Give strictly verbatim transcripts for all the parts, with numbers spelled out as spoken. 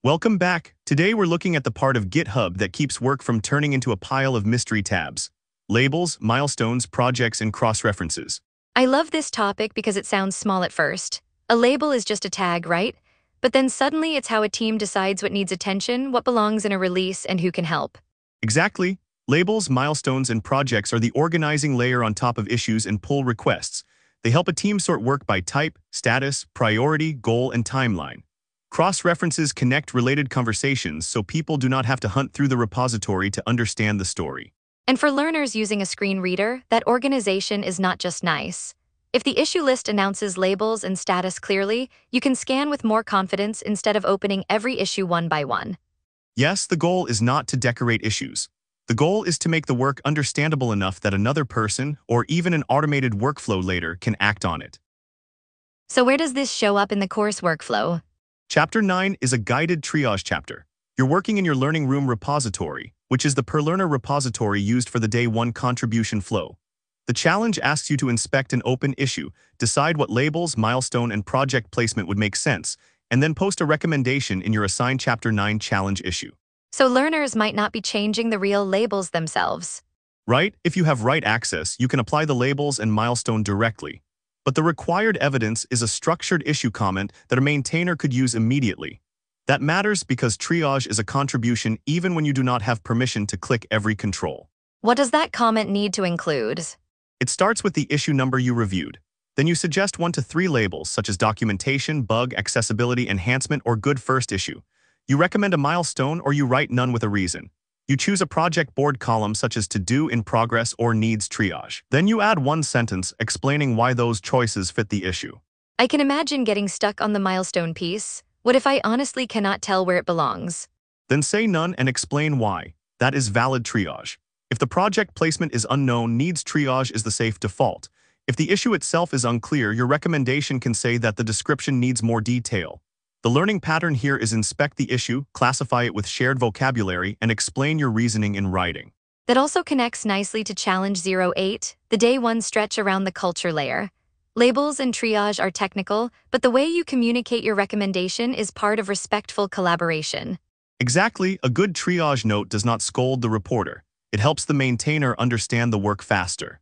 Welcome back. Today we're looking at the part of GitHub that keeps work from turning into a pile of mystery tabs. Labels, milestones, projects, and cross-references. I love this topic because it sounds small at first. A label is just a tag, right? But then suddenly it's how a team decides what needs attention, what belongs in a release, and who can help. Exactly. Labels, milestones, and projects are the organizing layer on top of issues and pull requests. They help a team sort work by type, status, priority, goal, and timeline. Cross-references connect related conversations so people do not have to hunt through the repository to understand the story. And for learners using a screen reader, that organization is not just nice. If the issue list announces labels and status clearly, you can scan with more confidence instead of opening every issue one by one. Yes, the goal is not to decorate issues. The goal is to make the work understandable enough that another person, or even an automated workflow later, can act on it. So where does this show up in the course workflow? Chapter nine is a guided triage chapter. You're working in your Learning Room repository, which is the per-learner repository used for the day one contribution flow. The challenge asks you to inspect an open issue, decide what labels, milestone, and project placement would make sense, and then post a recommendation in your assigned Chapter nine challenge issue. So learners might not be changing the real labels themselves. Right? If you have write access, you can apply the labels and milestone directly. But the required evidence is a structured issue comment that a maintainer could use immediately. That matters because triage is a contribution even when you do not have permission to click every control. What does that comment need to include? It starts with the issue number you reviewed. Then you suggest one to three labels such as documentation, bug, accessibility, enhancement, or good first issue. You recommend a milestone or you write none with a reason. You choose a project board column such as to do, in progress, or needs triage. Then you add one sentence explaining why those choices fit the issue. I can imagine getting stuck on the milestone piece. What if I honestly cannot tell where it belongs? Then say none and explain why. That is valid triage. If the project placement is unknown, needs triage is the safe default. If the issue itself is unclear, your recommendation can say that the description needs more detail. The learning pattern here is inspect the issue, classify it with shared vocabulary, and explain your reasoning in writing. That also connects nicely to Challenge zero eight, the day one stretch around the culture layer. Labels and triage are technical, but the way you communicate your recommendation is part of respectful collaboration. Exactly, a good triage note does not scold the reporter. It helps the maintainer understand the work faster.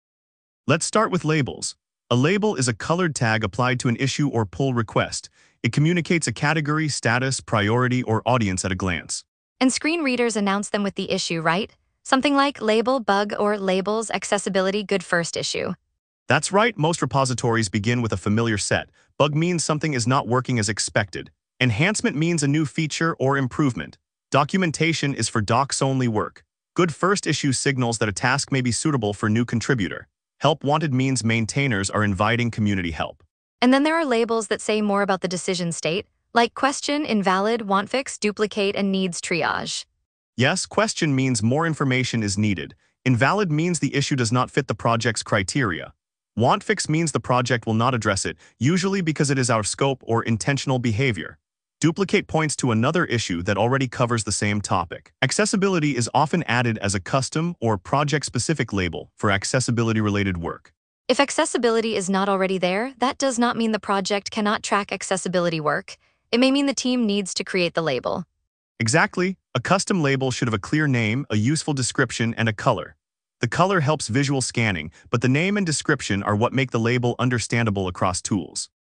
Let's start with labels. A label is a colored tag applied to an issue or pull request. It communicates a category, status, priority, or audience at a glance. And screen readers announce them with the issue, right? Something like label, bug, or labels, accessibility, good first issue. That's right, most repositories begin with a familiar set. Bug means something is not working as expected. Enhancement means a new feature or improvement. Documentation is for docs-only work. Good first issue signals that a task may be suitable for new contributor. Help wanted means maintainers are inviting community help. And then there are labels that say more about the decision state, like question, invalid, want fix, duplicate, and needs triage. Yes, question means more information is needed. Invalid means the issue does not fit the project's criteria. Want fix means the project will not address it, usually because it is out of scope or intentional behavior. Duplicate points to another issue that already covers the same topic. Accessibility is often added as a custom or project-specific label for accessibility-related work. If accessibility is not already there, that does not mean the project cannot track accessibility work. It may mean the team needs to create the label. Exactly. A custom label should have a clear name, a useful description, and a color. The color helps visual scanning, but the name and description are what make the label understandable across tools.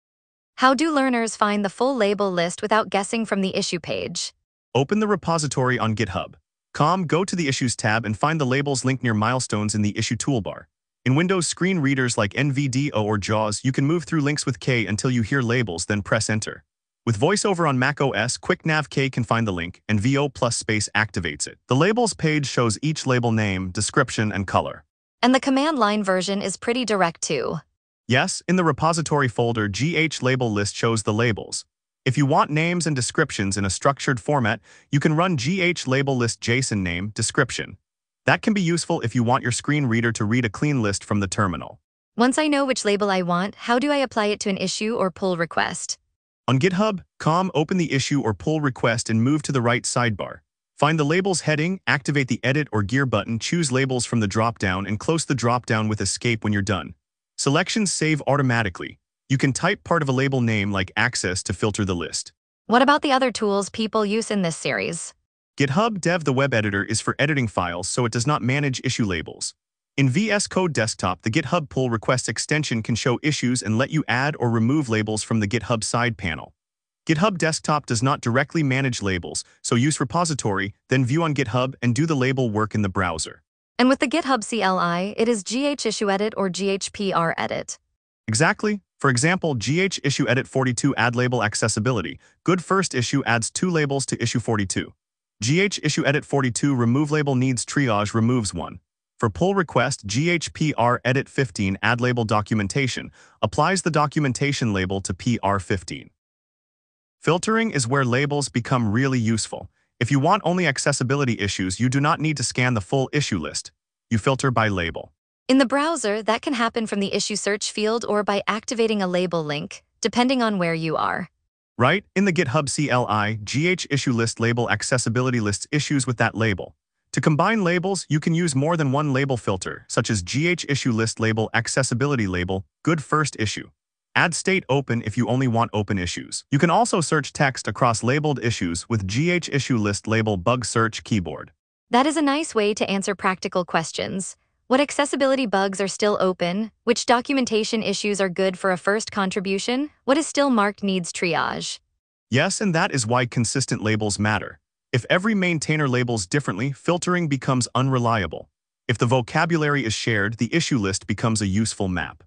How do learners find the full label list without guessing from the issue page? Open the repository on GitHub. Com, go to the Issues tab and find the labels linked near milestones in the Issue toolbar. In Windows screen readers like N V D O or JAWS, you can move through links with K until you hear labels, then press Enter. With VoiceOver on macOS, QuickNav can find the link, and V O plus space activates it. The labels page shows each label name, description, and color. And the command line version is pretty direct too. Yes, in the repository folder, G H label list shows the labels. If you want names and descriptions in a structured format, you can run G H label list JSON name description. That can be useful if you want your screen reader to read a clean list from the terminal. Once I know which label I want, how do I apply it to an issue or pull request? On GitHub, com, open the issue or pull request and move to the right sidebar. Find the labels heading, activate the edit or gear button, choose labels from the dropdown, and close the dropdown with escape when you're done. Selections save automatically. You can type part of a label name like access to filter the list. What about the other tools people use in this series? GitHub Dev, the web editor, is for editing files, so it does not manage issue labels. In V S Code Desktop, the GitHub pull requests extension can show issues and let you add or remove labels from the GitHub side panel. GitHub Desktop does not directly manage labels, so use repository, then view on GitHub and do the label work in the browser. And with the GitHub C L I, it is GHIssueEdit or G H P R Edit. Exactly. For example, GHIssueEdit forty-two add label accessibility. Good first issue adds two labels to issue forty-two. GHIssueEdit forty-two remove label needs triage removes one. For pull request, G H P R Edit fifteen add label documentation applies the documentation label to P R fifteen. Filtering is where labels become really useful. If you want only accessibility issues, you do not need to scan the full issue list. You filter by label. In the browser, that can happen from the issue search field or by activating a label link, depending on where you are. Right? In the GitHub C L I, GHIssueList label accessibility lists issues with that label. To combine labels, you can use more than one label filter, such as GHIssueList label accessibility label, good first issue. Add state open if you only want open issues. You can also search text across labeled issues with GHIssueList label bug search keyboard. That is a nice way to answer practical questions. What accessibility bugs are still open? Which documentation issues are good for a first contribution? What is still marked needs triage? Yes, and that is why consistent labels matter. If every maintainer labels differently, filtering becomes unreliable. If the vocabulary is shared, the issue list becomes a useful map.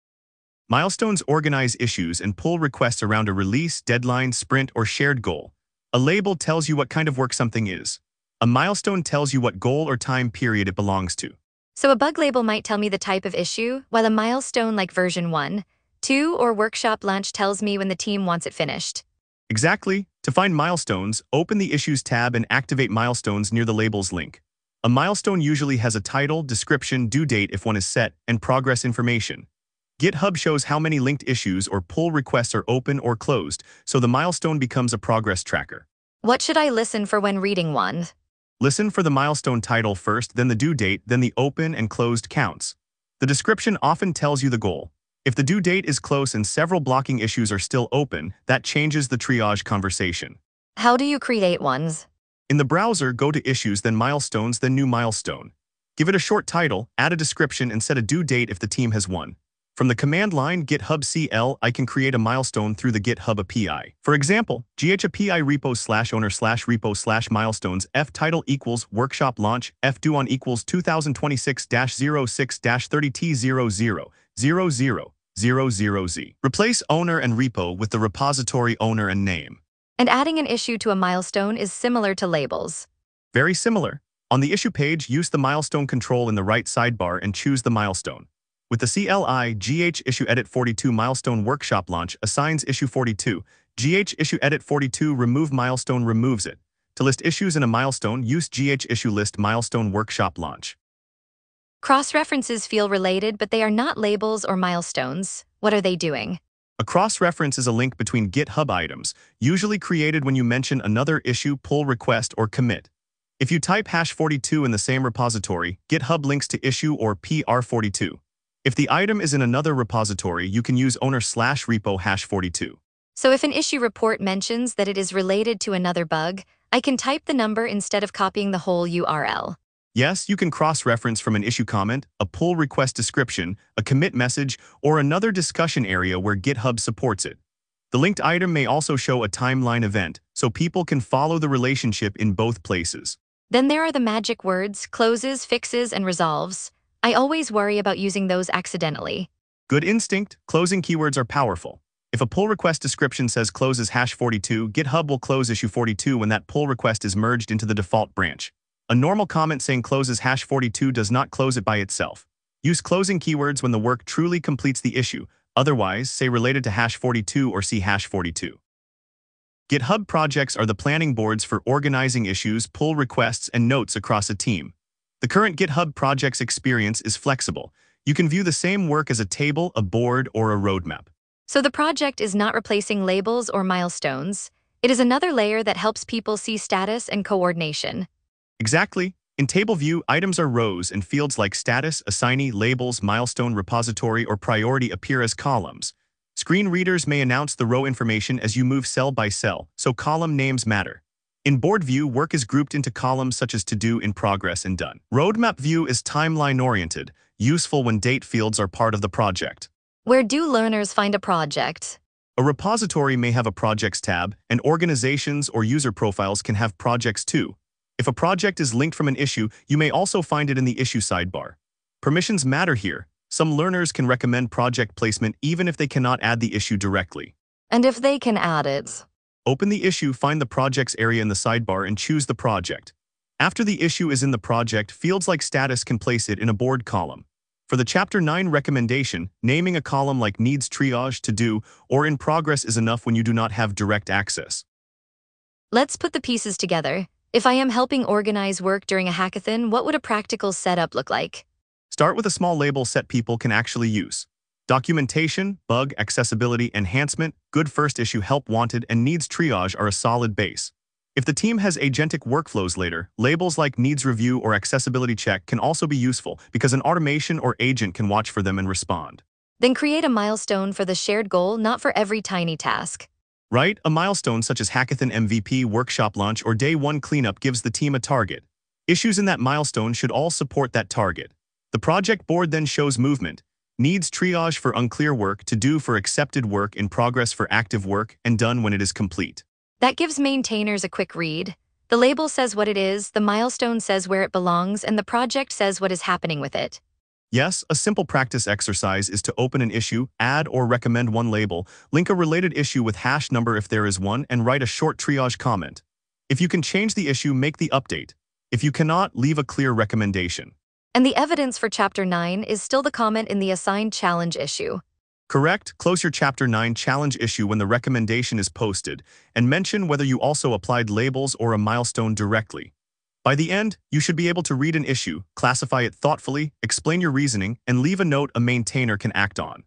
Milestones organize issues and pull requests around a release, deadline, sprint, or shared goal. A label tells you what kind of work something is. A milestone tells you what goal or time period it belongs to. So a bug label might tell me the type of issue, while a milestone like version one, two, or workshop launch tells me when the team wants it finished. Exactly. To find milestones, open the Issues tab and activate milestones near the labels link. A milestone usually has a title, description, due date if one is set, and progress information. GitHub shows how many linked issues or pull requests are open or closed, so the milestone becomes a progress tracker. What should I listen for when reading one? Listen for the milestone title first, then the due date, then the open and closed counts. The description often tells you the goal. If the due date is close and several blocking issues are still open, that changes the triage conversation. How do you create ones? In the browser, go to Issues, then Milestones, then New Milestone. Give it a short title, add a description, and set a due date if the team has one. From the command line GitHub C L I can create a milestone through the GitHub A P I. For example, GHAPI repo slash owner slash repo slash milestones f title equals workshop launch f due on equals two thousand twenty-six dash zero six dash thirty T zero zero zero zero zero zero Z. Replace owner and repo with the repository owner and name. And adding an issue to a milestone is similar to labels. Very similar. On the issue page, use the milestone control in the right sidebar and choose the milestone. With the C L I, GHIssueEdit forty-two milestone workshop launch assigns issue forty-two. GHIssueEdit forty-two remove milestone removes it. To list issues in a milestone, use GHIssueList milestone workshop launch. Cross-references feel related, but they are not labels or milestones. What are they doing? A cross-reference is a link between GitHub items, usually created when you mention another issue, pull request, or commit. If you type hash forty-two in the same repository, GitHub links to issue or P R forty-two. If the item is in another repository, you can use owner slash repo hash forty-two. So if an issue report mentions that it is related to another bug, I can type the number instead of copying the whole U R L. Yes, you can cross-reference from an issue comment, a pull request description, a commit message, or another discussion area where GitHub supports it. The linked item may also show a timeline event, so people can follow the relationship in both places. Then there are the magic words, closes, fixes, and resolves. I always worry about using those accidentally. Good instinct. Closing keywords are powerful. If a pull request description says closes hash forty-two, GitHub will close issue forty-two when that pull request is merged into the default branch. A normal comment saying closes hash forty-two does not close it by itself. Use closing keywords when the work truly completes the issue. Otherwise, say related to hash forty-two or see hash forty-two. GitHub projects are the planning boards for organizing issues, pull requests, and notes across a team. The current GitHub projects experience is flexible. You can view the same work as a table, a board, or a roadmap. So the project is not replacing labels or milestones. It is another layer that helps people see status and coordination. Exactly. In table view, items are rows and fields like status, assignee, labels, milestone, repository, or priority appear as columns. Screen readers may announce the row information as you move cell by cell, so column names matter. In board view, work is grouped into columns such as to do, in progress, and done. Roadmap view is timeline-oriented, useful when date fields are part of the project. Where do learners find a project? A repository may have a projects tab, and organizations or user profiles can have projects too. If a project is linked from an issue, you may also find it in the issue sidebar. Permissions matter here. Some learners can recommend project placement even if they cannot add the issue directly. And if they can add it? Open the issue, find the projects area in the sidebar, and choose the project. After the issue is in the project, fields like status can place it in a board column. For the Chapter nine recommendation, naming a column like needs triage, to do, or in progress is enough when you do not have direct access. Let's put the pieces together. If I am helping organize work during a hackathon, what would a practical setup look like? Start with a small label set people can actually use. Documentation, bug, accessibility, enhancement, good first issue, help wanted, and needs triage are a solid base. If the team has agentic workflows later, labels like needs review or accessibility check can also be useful because an automation or agent can watch for them and respond. Then create a milestone for the shared goal, not for every tiny task. Right? A milestone such as Hackathon M V P, workshop launch, or day one cleanup gives the team a target. Issues in that milestone should all support that target. The project board then shows movement. Needs triage for unclear work, to do for accepted work, in progress for active work, and done when it is complete. That gives maintainers a quick read. The label says what it is, the milestone says where it belongs, and the project says what is happening with it. Yes, a simple practice exercise is to open an issue, add or recommend one label, link a related issue with hash number if there is one, and write a short triage comment. If you can change the issue, make the update. If you cannot, leave a clear recommendation. And the evidence for Chapter nine is still the comment in the assigned challenge issue. Correct. Close your Chapter nine challenge issue when the recommendation is posted, and mention whether you also applied labels or a milestone directly. By the end, you should be able to read an issue, classify it thoughtfully, explain your reasoning, and leave a note a maintainer can act on.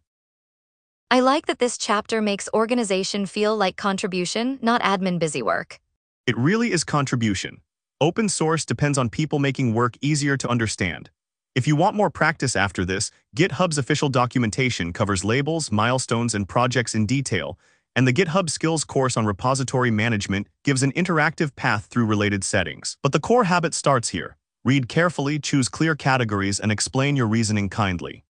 I like that this chapter makes organization feel like contribution, not admin busy work. It really is contribution. Open source depends on people making work easier to understand. If you want more practice after this, GitHub's official documentation covers labels, milestones, and projects in detail, and the GitHub Skills course on repository management gives an interactive path through related settings. But the core habit starts here. Read carefully, choose clear categories, and explain your reasoning kindly.